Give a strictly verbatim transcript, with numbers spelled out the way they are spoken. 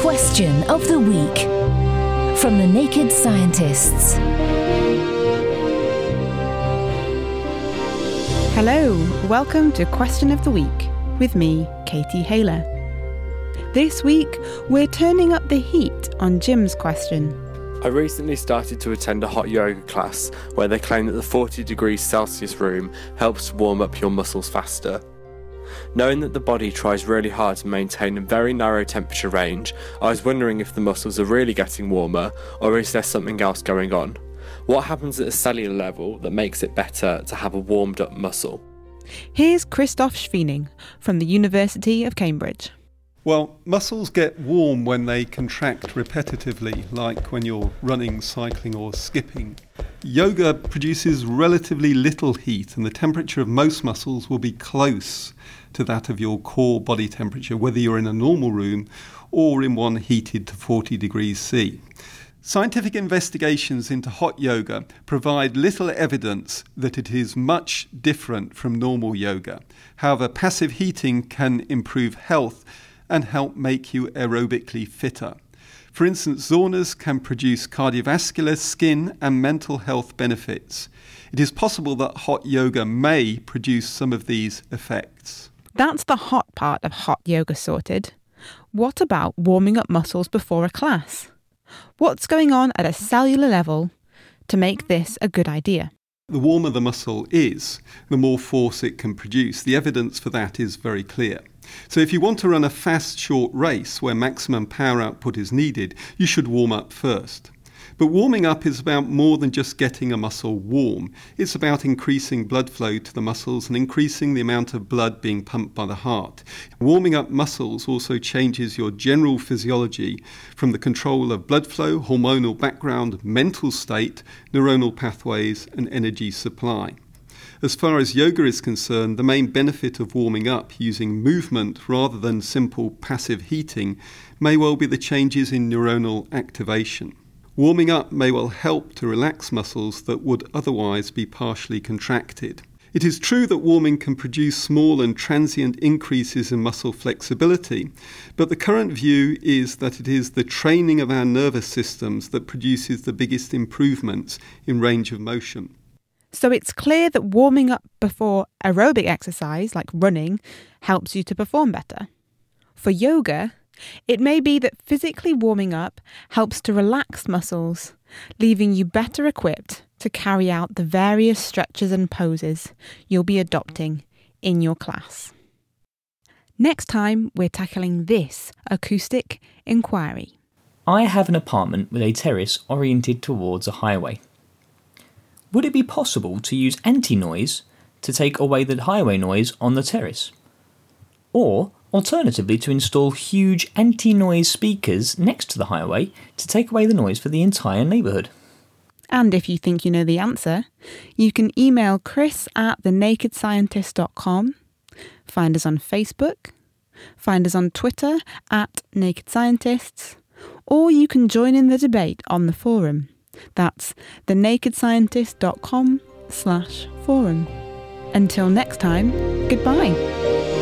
Question of the Week from the Naked Scientists. Hello, welcome to Question of the Week with me, Katie Haler. This week, we're turning up the heat on Jim's question. I recently started to attend a hot yoga class where they claim that the forty degrees Celsius room helps warm up your muscles faster. Knowing that the body tries really hard to maintain a very narrow temperature range, I was wondering if the muscles are really getting warmer or is there something else going on? What happens at a cellular level that makes it better to have a warmed up muscle? Here's Christoph Schwiening from the University of Cambridge. Well, muscles get warm when they contract repetitively, like when you're running, cycling or skipping. Yoga produces relatively little heat, and the temperature of most muscles will be close to that of your core body temperature, whether you're in a normal room or in one heated to forty degrees C. Scientific investigations into hot yoga provide little evidence that it is much different from normal yoga. However, passive heating can improve health and help make you aerobically fitter. For instance, saunas can produce cardiovascular, skin and mental health benefits. It is possible that hot yoga may produce some of these effects. That's the hot part of hot yoga sorted. What about warming up muscles before a class? What's going on at a cellular level to make this a good idea? The warmer the muscle is, the more force it can produce. The evidence for that is very clear. So if you want to run a fast, short race where maximum power output is needed, you should warm up first. But warming up is about more than just getting a muscle warm. It's about increasing blood flow to the muscles and increasing the amount of blood being pumped by the heart. Warming up muscles also changes your general physiology from the control of blood flow, hormonal background, mental state, neuronal pathways and energy supply. As far as yoga is concerned, the main benefit of warming up using movement rather than simple passive heating may well be the changes in neuronal activation. Warming up may well help to relax muscles that would otherwise be partially contracted. It is true that warming can produce small and transient increases in muscle flexibility, but the current view is that it is the training of our nervous systems that produces the biggest improvements in range of motion. So it's clear that warming up before aerobic exercise, like running, helps you to perform better. For yoga, it may be that physically warming up helps to relax muscles, leaving you better equipped to carry out the various stretches and poses you'll be adopting in your class. Next time, we're tackling this acoustic inquiry. I have an apartment with a terrace oriented towards a highway. Would it be possible to use anti-noise to take away the highway noise on the terrace? Or, alternatively, to install huge anti-noise speakers next to the highway to take away the noise for the entire neighbourhood? And if you think you know the answer, you can email chris at the naked scientist dot com, find us on Facebook, find us on Twitter at Naked Scientists, or you can join in the debate on the forum. That's the naked scientist dot com slash forum. Until next time, goodbye.